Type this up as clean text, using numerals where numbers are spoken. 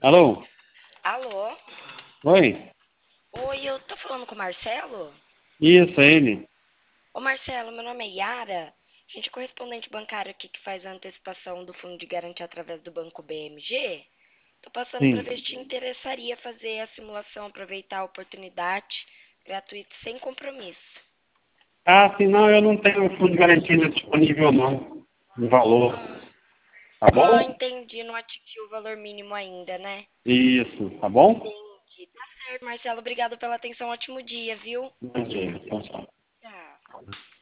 Alô? Alô? Oi? Oi, eu tô falando com o Marcelo? Isso, é ele. Ô Marcelo, meu nome é Yara. A gente é correspondente bancário aqui que faz a antecipação do fundo de garantia através do banco BMG. Tô passando para Sim. ver se te interessaria fazer a simulação, aproveitar a oportunidade gratuita sem compromisso. Ah, sim, não, eu não tenho fundo de garantia disponível não. O valor. Ah, Tá bom? entendi. Não atingiu o valor mínimo ainda, né? Isso, tá bom? Entendi. Tá certo, Marcelo. Obrigado pela atenção. Ótimo dia, viu? Bom dia. Tchau, tchau. Tchau.